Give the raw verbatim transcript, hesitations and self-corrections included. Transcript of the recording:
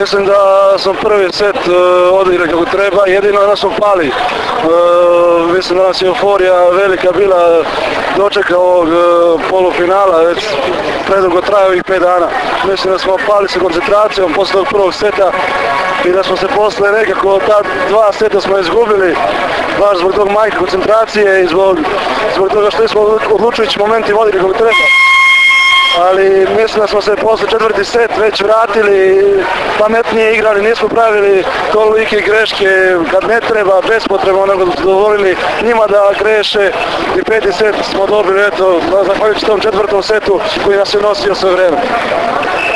Mislim da smo prvi set odigrali kako treba, jedino da smo pali. Mislim da nas je euforija velika bila dočeka ovog polufinala, već predugo traje ovih pet dana. Mislim da smo pali sa koncentracijom posle tog prvog seta i da smo se posle nekako ta dva seta smo izgubili baš zbog tog manjka koncentracije i zbog, zbog toga što nismo odlučujući momenti vodili kako treba. Ali mislim da smo se posle četvrti set već vratili, pametnije igrali, nismo pravili tolike greške kad ne treba, bespotrebno, nego dozvolili njima da greše i peti set smo dobili, eto, zahvaljujući tom četvrtom setu koji nas je nosio sve vreme.